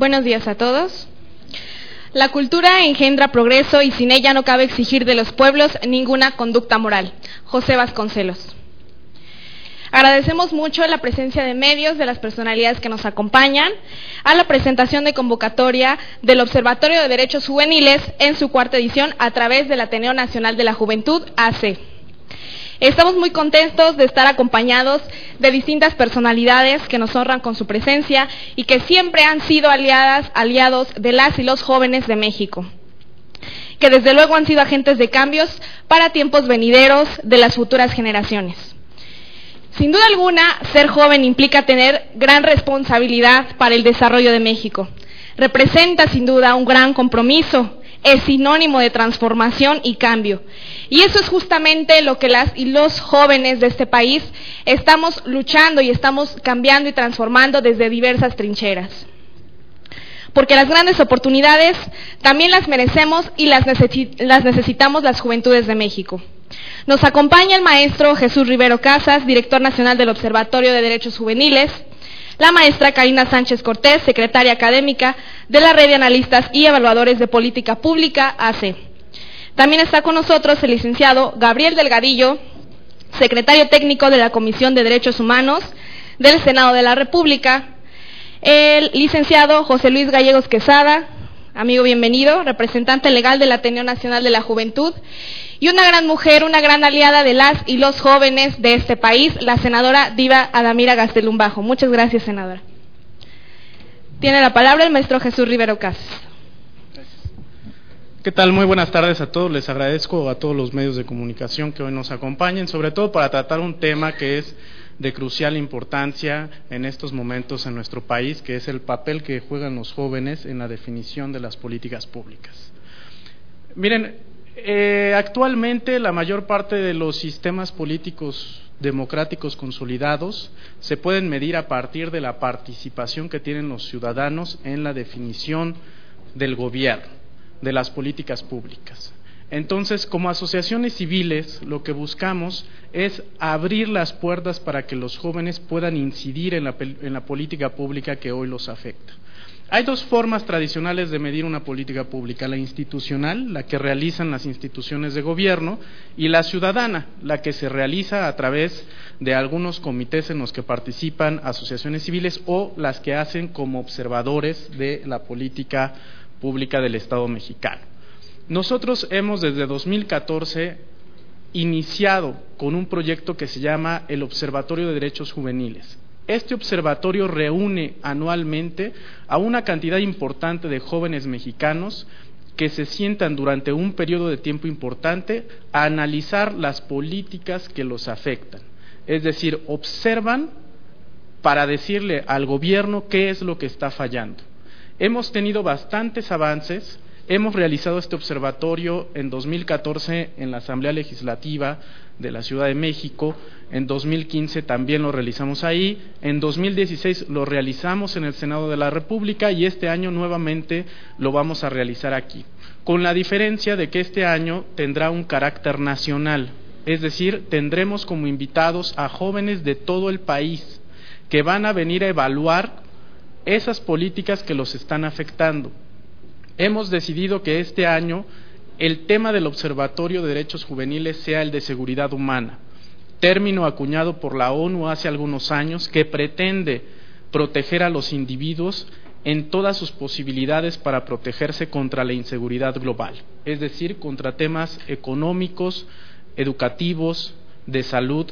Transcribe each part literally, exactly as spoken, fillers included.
Buenos días a todos. La cultura engendra progreso y sin ella no cabe exigir de los pueblos ninguna conducta moral. José Vasconcelos. Agradecemos mucho la presencia de medios, de las personalidades que nos acompañan, a la presentación de convocatoria del Observatorio de Derechos Juveniles en su cuarta edición a través del Ateneo Nacional de la Juventud, A C. Estamos muy contentos de estar acompañados de distintas personalidades que nos honran con su presencia y que siempre han sido aliadas, aliados de las y los jóvenes de México, que desde luego han sido agentes de cambios para tiempos venideros de las futuras generaciones. Sin duda alguna, ser joven implica tener gran responsabilidad para el desarrollo de México. Representa sin duda un gran compromiso, es sinónimo de transformación y cambio. Y eso es justamente lo que las y los jóvenes de este país estamos luchando y estamos cambiando y transformando desde diversas trincheras. Porque las grandes oportunidades también las merecemos y las, necesi- las necesitamos las juventudes de México. Nos acompaña el maestro Jesús Rivero Casas, director nacional del Observatorio de Derechos Juveniles, la maestra Karina Sánchez Cortés, secretaria académica de la Red de Analistas y Evaluadores de Política Pública, A C. También está con nosotros el licenciado Gabriel Delgadillo, secretario técnico de la Comisión de Derechos Humanos del Senado de la República, el licenciado José Luis Gallegos Quesada, amigo bienvenido, representante legal del Ateneo Nacional de la Juventud, y una gran mujer, una gran aliada de las y los jóvenes de este país, la senadora Diva Adamira Gastelumbajo. Muchas gracias, senadora. Tiene la palabra el maestro Jesús Rivero Casas. ¿Qué tal? Muy buenas tardes a todos. Les agradezco a todos los medios de comunicación que hoy nos acompañen, sobre todo para tratar un tema que es de crucial importancia en estos momentos en nuestro país, que es el papel que juegan los jóvenes en la definición de las políticas públicas. Miren, eh, actualmente la mayor parte de los sistemas políticos democráticos consolidados se pueden medir a partir de la participación que tienen los ciudadanos en la definición del gobierno, de las políticas públicas. Entonces, como asociaciones civiles, lo que buscamos es abrir las puertas para que los jóvenes puedan incidir en la, en la política pública que hoy los afecta. Hay dos formas tradicionales de medir una política pública: la institucional, la que realizan las instituciones de gobierno, y la ciudadana, la que se realiza a través de algunos comités en los que participan asociaciones civiles o las que hacen como observadores de la política pública del Estado mexicano. Nosotros hemos desde dos mil catorce iniciado con un proyecto que se llama el Observatorio de Derechos Juveniles. Este observatorio reúne anualmente a una cantidad importante de jóvenes mexicanos que se sientan durante un periodo de tiempo importante a analizar las políticas que los afectan. Es decir, observan para decirle al gobierno qué es lo que está fallando. Hemos tenido bastantes avances. Hemos realizado este observatorio en dos mil catorce en la Asamblea Legislativa de la Ciudad de México, en dos mil quince también lo realizamos ahí, en dos mil dieciséis lo realizamos en el Senado de la República y este año nuevamente lo vamos a realizar aquí, con la diferencia de que este año tendrá un carácter nacional, es decir, tendremos como invitados a jóvenes de todo el país que van a venir a evaluar esas políticas que los están afectando. Hemos decidido que este año el tema del Observatorio de Derechos Juveniles sea el de seguridad humana, término acuñado por la ONU hace algunos años que pretende proteger a los individuos en todas sus posibilidades para protegerse contra la inseguridad global, es decir, contra temas económicos, educativos, de salud,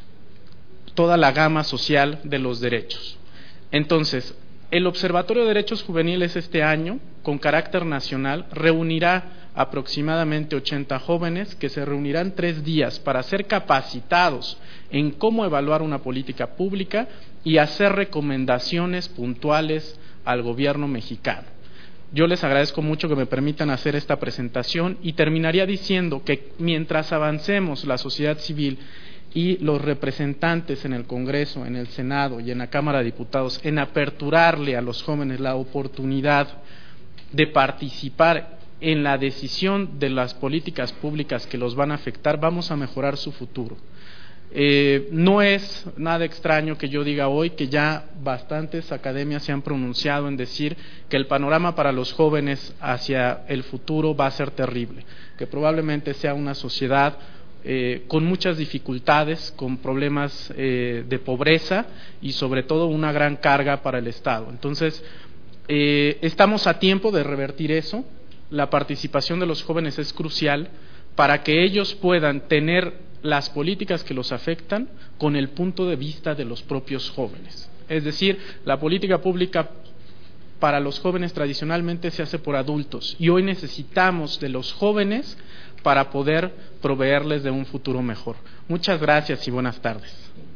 toda la gama social de los derechos. Entonces, el Observatorio de Derechos Juveniles este año, con carácter nacional, reunirá aproximadamente ochenta jóvenes que se reunirán tres días para ser capacitados en cómo evaluar una política pública y hacer recomendaciones puntuales al gobierno mexicano. Yo les agradezco mucho que me permitan hacer esta presentación y terminaría diciendo que mientras avancemos la sociedad civil y los representantes en el Congreso, en el Senado y en la Cámara de Diputados en aperturarle a los jóvenes la oportunidad de participar en la decisión de las políticas públicas que los van a afectar, vamos a mejorar su futuro. Eh, no es nada extraño que yo diga hoy que ya bastantes academias se han pronunciado en decir que el panorama para los jóvenes hacia el futuro va a ser terrible, que probablemente sea una sociedad eh, con muchas dificultades, con problemas eh, de pobreza y sobre todo una gran carga para el Estado. Entonces, eh, estamos a tiempo de revertir eso. La participación de los jóvenes es crucial para que ellos puedan tener las políticas que los afectan con el punto de vista de los propios jóvenes. Es decir, la política pública para los jóvenes tradicionalmente se hace por adultos y hoy necesitamos de los jóvenes para poder proveerles de un futuro mejor. Muchas gracias y buenas tardes.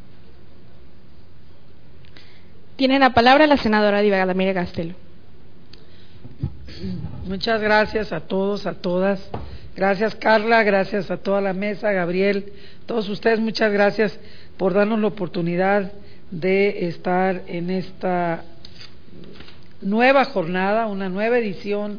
Tiene la palabra la senadora Diva Damira Castelo. Muchas gracias a todos, a todas. Gracias Carla, gracias a toda la mesa, Gabriel, todos ustedes, muchas gracias por darnos la oportunidad de estar en esta nueva jornada, una nueva edición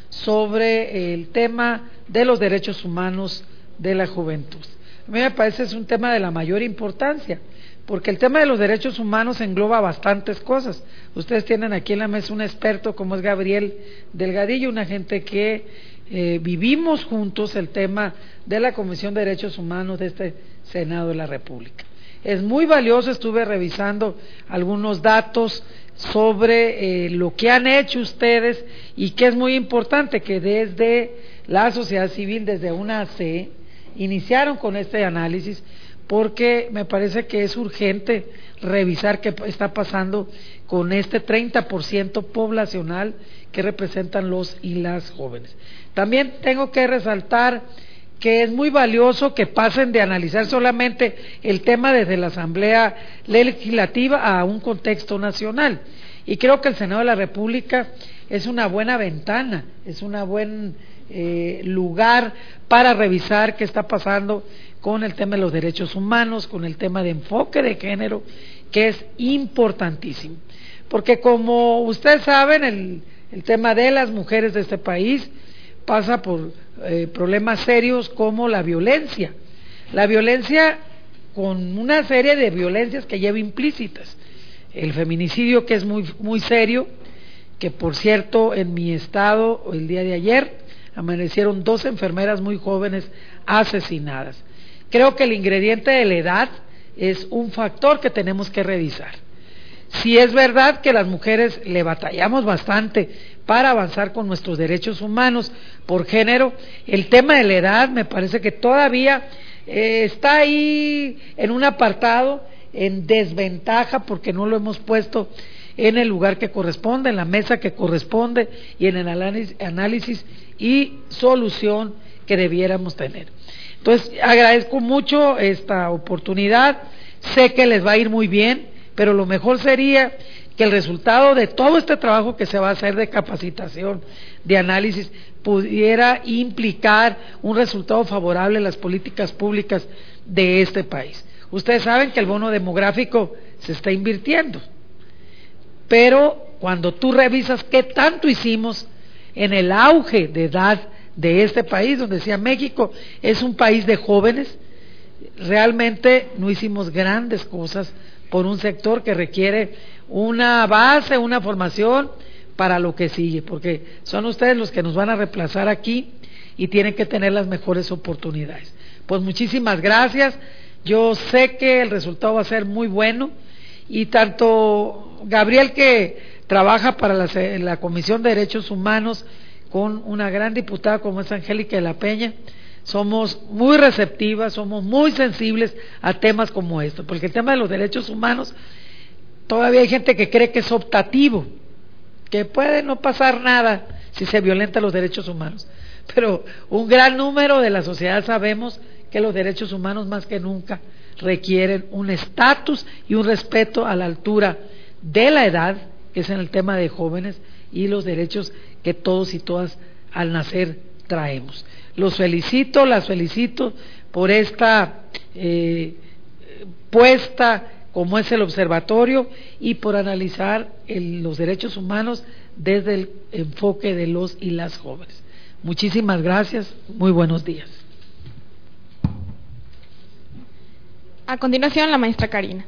sobre el tema de los derechos humanos de la juventud. A mí me parece que es un tema de la mayor importancia, porque el tema de los derechos humanos engloba bastantes cosas. Ustedes tienen aquí en la mesa un experto como es Gabriel Delgadillo, una gente que Eh, vivimos juntos el tema de la Comisión de Derechos Humanos de este Senado de la República. Es muy valioso, estuve revisando algunos datos sobre eh, lo que han hecho ustedes y que es muy importante que desde la sociedad civil, desde una C, iniciaron con este análisis, porque me parece que es urgente revisar qué está pasando con este treinta por ciento poblacional que representan los y las jóvenes. También tengo que resaltar que es muy valioso que pasen de analizar solamente el tema desde la Asamblea Legislativa a un contexto nacional. Y creo que el Senado de la República es una buena ventana, es un buen eh, lugar para revisar qué está pasando con el tema de los derechos humanos, con el tema de enfoque de género, que es importantísimo. Porque como ustedes saben, el, el tema de las mujeres de este país pasa por eh, problemas serios como la violencia. La violencia con una serie de violencias que lleva implícitas. El feminicidio, que es muy, muy serio, que por cierto en mi estado el día de ayer amanecieron dos enfermeras muy jóvenes asesinadas. Creo que el ingrediente de la edad es un factor que tenemos que revisar. Si es verdad que las mujeres le batallamos bastante para avanzar con nuestros derechos humanos por género, el tema de la edad me parece que todavía eh, está ahí en un apartado, en desventaja, porque no lo hemos puesto en el lugar que corresponde, en la mesa que corresponde y en el análisis, análisis y solución que debiéramos tener. Entonces, agradezco mucho esta oportunidad, sé que les va a ir muy bien, pero lo mejor sería que el resultado de todo este trabajo que se va a hacer de capacitación, de análisis, pudiera implicar un resultado favorable en las políticas públicas de este país. Ustedes saben que el bono demográfico se está invirtiendo, pero cuando tú revisas qué tanto hicimos en el auge de edad de este país, donde decía México es un país de jóvenes, realmente no hicimos grandes cosas por un sector que requiere una base, una formación para lo que sigue, porque son ustedes los que nos van a reemplazar aquí y tienen que tener las mejores oportunidades. Pues muchísimas gracias, yo sé que el resultado va a ser muy bueno y tanto Gabriel, que trabaja para la, la Comisión de Derechos Humanos con una gran diputada como es Angélica de la Peña, somos muy receptivas, somos muy sensibles a temas como esto, porque el tema de los derechos humanos, todavía hay gente que cree que es optativo, que puede no pasar nada si se violentan los derechos humanos, pero un gran número de la sociedad sabemos que los derechos humanos más que nunca requieren un estatus y un respeto a la altura de la edad, que es en el tema de jóvenes, y los derechos que todos y todas al nacer traemos. Los felicito, las felicito por esta eh, puesta como es el observatorio y por analizar el, los derechos humanos desde el enfoque de los y las jóvenes. Muchísimas gracias, muy buenos días. A continuación, la maestra Karina.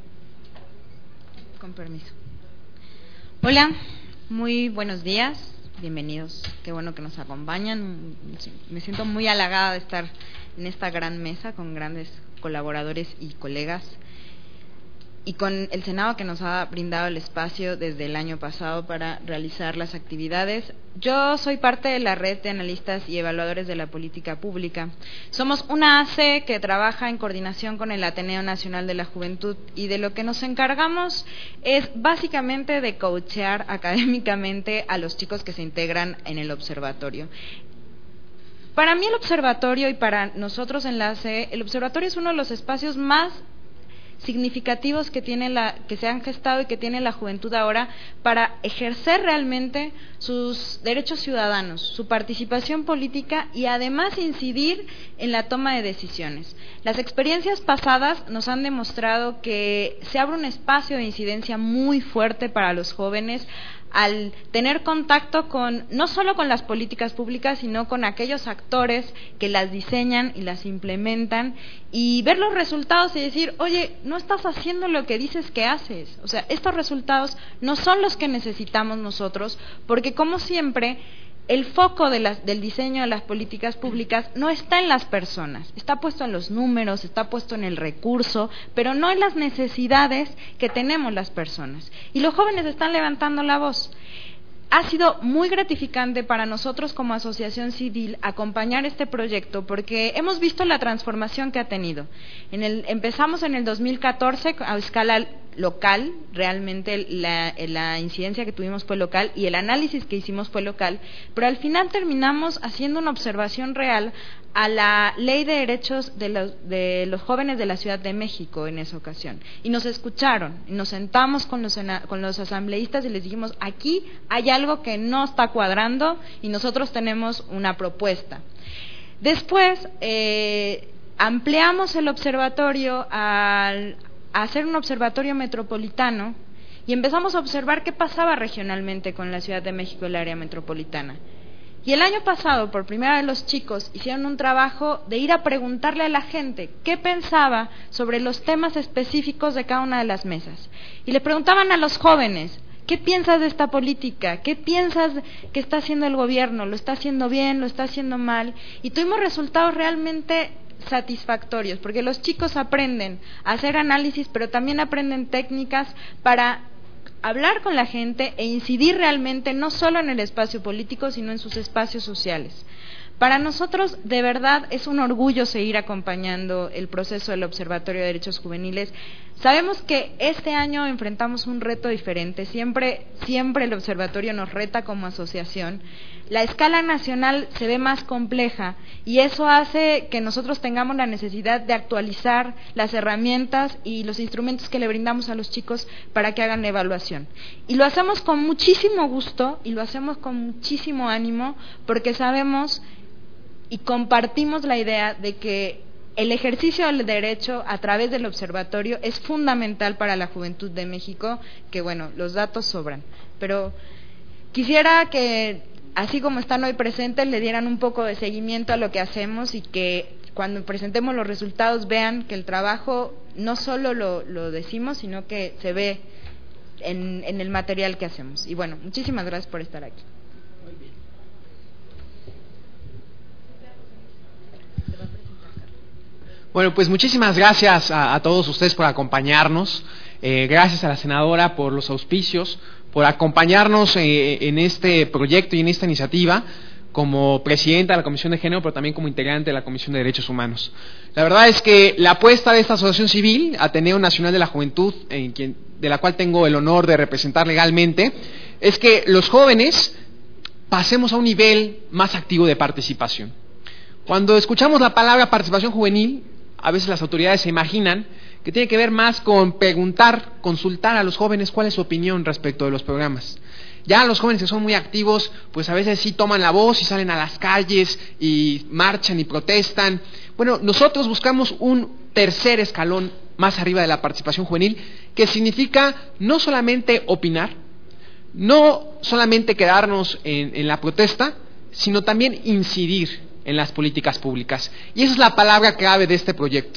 Con permiso. Hola, muy buenos días, bienvenidos, qué bueno que nos acompañan. Me siento muy halagada de estar en esta gran mesa con grandes colaboradores y colegas, y con el Senado que nos ha brindado el espacio desde el año pasado para realizar las actividades. Yo soy parte de la red de analistas y evaluadores de la política pública. Somos una A C E que trabaja en coordinación con el Ateneo Nacional de la Juventud, y de lo que nos encargamos es básicamente de coachear académicamente a los chicos que se integran en el observatorio. Para mí el observatorio, y para nosotros en la A C E, el observatorio es uno de los espacios más significativos que tiene la, que se han gestado y que tiene la juventud ahora para ejercer realmente sus derechos ciudadanos, su participación política, y además incidir en la toma de decisiones. Las experiencias pasadas nos han demostrado que se abre un espacio de incidencia muy fuerte para los jóvenes al tener contacto con, no solo con las políticas públicas, sino con aquellos actores que las diseñan y las implementan, y ver los resultados y decir, oye, no estás haciendo lo que dices que haces. O sea, estos resultados no son los que necesitamos nosotros, porque como siempre, el foco de las, del diseño de las políticas públicas no está en las personas, está puesto en los números, está puesto en el recurso, pero no en las necesidades que tenemos las personas. Y los jóvenes están levantando la voz. Ha sido muy gratificante para nosotros como asociación civil acompañar este proyecto, porque hemos visto la transformación que ha tenido. En el, empezamos en el dos mil catorce a escala local, realmente la, la incidencia que tuvimos fue local y el análisis que hicimos fue local, pero al final terminamos haciendo una observación real a la Ley de Derechos de los, de los Jóvenes de la Ciudad de México en esa ocasión. Y nos escucharon, y nos sentamos con los, con los asambleístas y les dijimos, aquí hay algo que no está cuadrando y nosotros tenemos una propuesta. Después eh, ampliamos el observatorio al, a hacer un observatorio metropolitano y empezamos a observar qué pasaba regionalmente con la Ciudad de México y el área metropolitana. Y el año pasado, por primera vez, los chicos hicieron un trabajo de ir a preguntarle a la gente qué pensaba sobre los temas específicos de cada una de las mesas. Y le preguntaban a los jóvenes, ¿qué piensas de esta política? ¿Qué piensas que está haciendo el gobierno? ¿Lo está haciendo bien? ¿Lo está haciendo mal? Y tuvimos resultados realmente satisfactorios, porque los chicos aprenden a hacer análisis, pero también aprenden técnicas para hablar con la gente e incidir realmente no solo en el espacio político, sino en sus espacios sociales. Para nosotros, de verdad, es un orgullo seguir acompañando el proceso del Observatorio de Derechos Juveniles. Sabemos que este año enfrentamos un reto diferente, siempre, siempre el observatorio nos reta como asociación. La escala nacional se ve más compleja y eso hace que nosotros tengamos la necesidad de actualizar las herramientas y los instrumentos que le brindamos a los chicos para que hagan la evaluación. Y lo hacemos con muchísimo gusto y lo hacemos con muchísimo ánimo, porque sabemos y compartimos la idea de que el ejercicio del derecho a través del observatorio es fundamental para la juventud de México, que bueno, los datos sobran. Pero quisiera que, así como están hoy presentes, le dieran un poco de seguimiento a lo que hacemos y que cuando presentemos los resultados vean que el trabajo no solo lo, lo decimos, sino que se ve en, en el material que hacemos. Y bueno, muchísimas gracias por estar aquí. Bueno, pues muchísimas gracias a, a todos ustedes por acompañarnos. Eh, gracias a la senadora por los auspicios, por acompañarnos eh, en este proyecto y en esta iniciativa como presidenta de la Comisión de Género, pero también como integrante de la Comisión de Derechos Humanos. La verdad es que la apuesta de esta asociación civil, Ateneo Nacional de la Juventud, en quien, de la cual tengo el honor de representar legalmente, es que los jóvenes pasemos a un nivel más activo de participación. Cuando escuchamos la palabra participación juvenil, a veces las autoridades se imaginan que tiene que ver más con preguntar, consultar a los jóvenes cuál es su opinión respecto de los programas. Ya los jóvenes que son muy activos, pues a veces sí toman la voz y salen a las calles y marchan y protestan. Bueno, nosotros buscamos un tercer escalón más arriba de la participación juvenil, que significa no solamente opinar, no solamente quedarnos en, en la protesta, sino también incidir en las políticas públicas. Y esa es la palabra clave de este proyecto.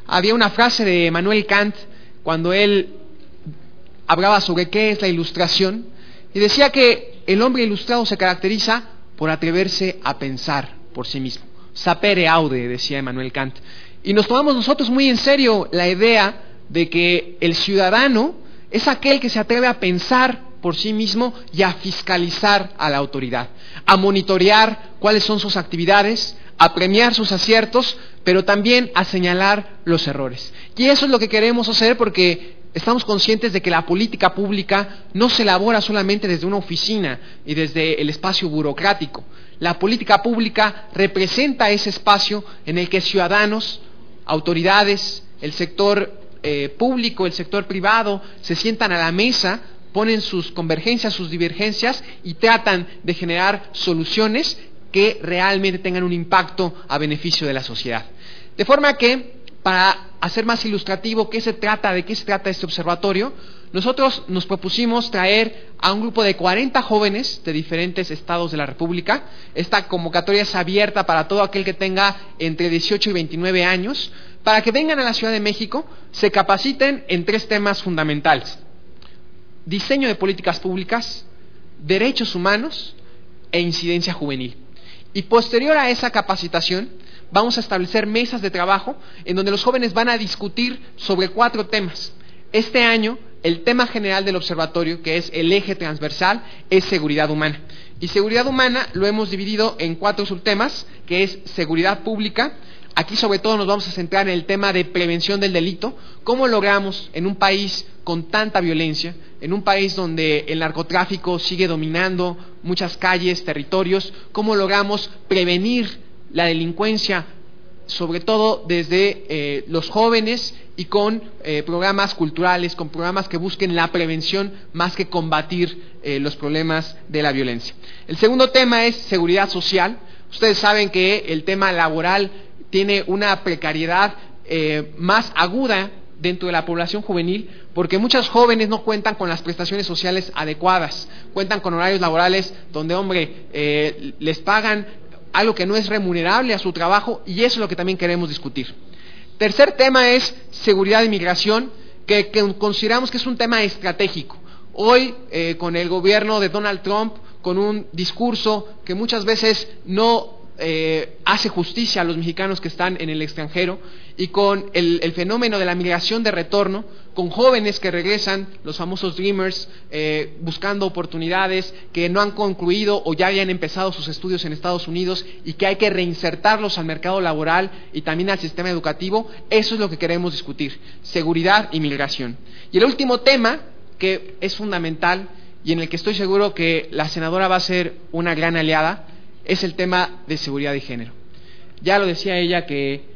había una frase de Immanuel Kant cuando él hablaba sobre qué es la ilustración, y decía que el hombre ilustrado se caracteriza por atreverse a pensar por sí mismo. Sapere aude, decía Immanuel Kant. Y nos tomamos nosotros muy en serio la idea de que el ciudadano es aquel que se atreve a pensar por sí mismo y a fiscalizar a la autoridad, a monitorear cuáles son sus actividades, a premiar sus aciertos, pero también a señalar los errores. Y eso es lo que queremos hacer, porque estamos conscientes de que la política pública no se elabora solamente desde una oficina y desde el espacio burocrático. La política pública representa ese espacio en el que ciudadanos, autoridades, el sector eh, público, el sector privado, se sientan a la mesa, ponen sus convergencias, sus divergencias y tratan de generar soluciones que realmente tengan un impacto a beneficio de la sociedad. De forma que, para hacer más ilustrativo qué se trata, de qué se trata este observatorio, nosotros nos propusimos traer a un grupo de cuarenta jóvenes de diferentes estados de la República. Esta convocatoria es abierta para todo aquel que tenga entre dieciocho y veintinueve años, para que vengan a la Ciudad de México, se capaciten en tres temas fundamentales: diseño de políticas públicas, derechos humanos e incidencia juvenil. Y posterior a esa capacitación, vamos a establecer mesas de trabajo en donde los jóvenes van a discutir sobre cuatro temas. Este año, el tema general del observatorio, que es el eje transversal, es seguridad humana. Y seguridad humana lo hemos dividido en cuatro subtemas, que es seguridad pública. Aquí sobre todo nos vamos a centrar en el tema de prevención del delito. ¿Cómo logramos en un país con tanta violencia, en un país donde el narcotráfico sigue dominando muchas calles, territorios, cómo logramos prevenir la delincuencia, sobre todo desde eh, los jóvenes y con eh, programas culturales, con programas que busquen la prevención más que combatir eh, los problemas de la violencia? El segundo tema es seguridad social. Ustedes saben que el tema laboral tiene una precariedad eh, más aguda dentro de la población juvenil, porque muchos jóvenes no cuentan con las prestaciones sociales adecuadas, cuentan con horarios laborales donde, hombre, eh, les pagan algo que no es remunerable a su trabajo, y eso es lo que también queremos discutir. Tercer tema es seguridad y migración, que, que consideramos que es un tema estratégico. Hoy, eh, con el gobierno de Donald Trump, con un discurso que muchas veces no eh, hace justicia a los mexicanos que están en el extranjero, y con el, el fenómeno de la migración de retorno, con jóvenes que regresan, los famosos Dreamers, eh, buscando oportunidades, que no han concluido o ya habían empezado sus estudios en Estados Unidos y que hay que reinsertarlos al mercado laboral y también al sistema educativo. Eso es lo que queremos discutir: seguridad y migración. Y el último tema, que es fundamental y en el que estoy seguro que la senadora va a ser una gran aliada, es el tema de seguridad y género. Ya lo decía ella, que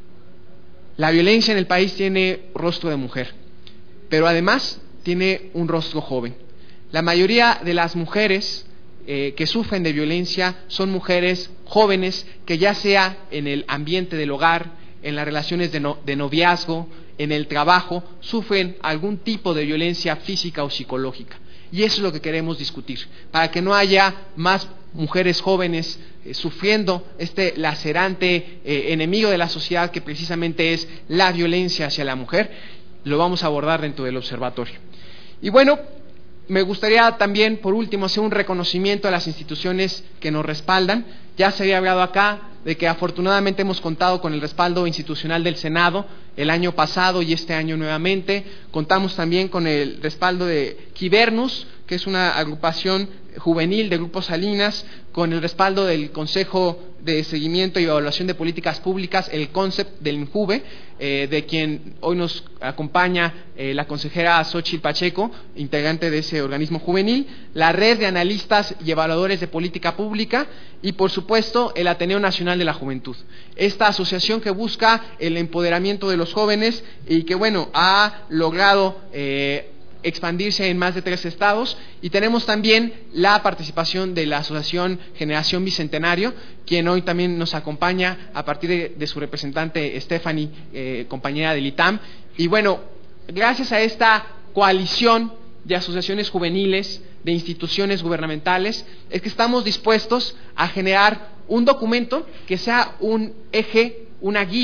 la violencia en el país tiene rostro de mujer, pero además tiene un rostro joven. La mayoría de las mujeres eh, que sufren de violencia son mujeres jóvenes que, ya sea en el ambiente del hogar, en las relaciones de, no, de noviazgo, en el trabajo, sufren algún tipo de violencia física o psicológica. Y eso es lo que queremos discutir, para que no haya más mujeres jóvenes eh, sufriendo este lacerante eh, enemigo de la sociedad, que precisamente es la violencia hacia la mujer. Lo vamos a abordar dentro del observatorio. Y bueno, me gustaría también, por último, hacer un reconocimiento a las instituciones que nos respaldan. Ya se había hablado acá de que afortunadamente hemos contado con el respaldo institucional del Senado el año pasado y este año nuevamente. Contamos también con el respaldo de Quibernus, que es una agrupación juvenil de Grupo Salinas, con el respaldo del Consejo de Seguimiento y Evaluación de Políticas Públicas, el CONCEP del INJUVE, eh, de quien hoy nos acompaña eh, la consejera Xochitl Pacheco, integrante de ese organismo juvenil, la Red de Analistas y Evaluadores de Política Pública y, por supuesto, el Ateneo Nacional de la Juventud. Esta asociación que busca el empoderamiento de los jóvenes y que, bueno, ha logrado eh, expandirse en más de tres estados, y tenemos también la participación de la Asociación Generación Bicentenario, quien hoy también nos acompaña a partir de, de su representante Stephanie, eh, compañera del I T A M. Y bueno, gracias a esta coalición de asociaciones juveniles, de instituciones gubernamentales, es que estamos dispuestos a generar un documento que sea un eje, una guía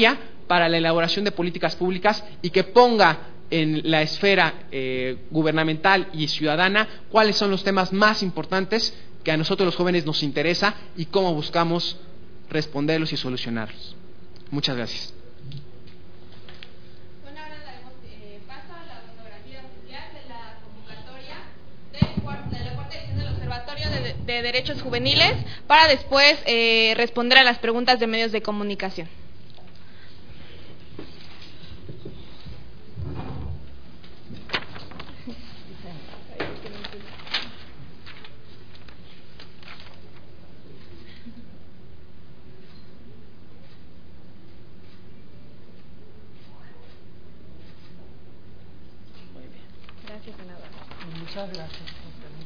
para la elaboración de políticas públicas y que ponga en la esfera eh, gubernamental y ciudadana cuáles son los temas más importantes que a nosotros los jóvenes nos interesa y cómo buscamos responderlos y solucionarlos. Muchas gracias. Bueno, ahora daremos eh, paso a la monografía oficial de la convocatoria de, de la cuarta edición del Observatorio de, de Derechos Juveniles, para después eh, responder a las preguntas de medios de comunicación. Gracias, senadora. Muchas gracias.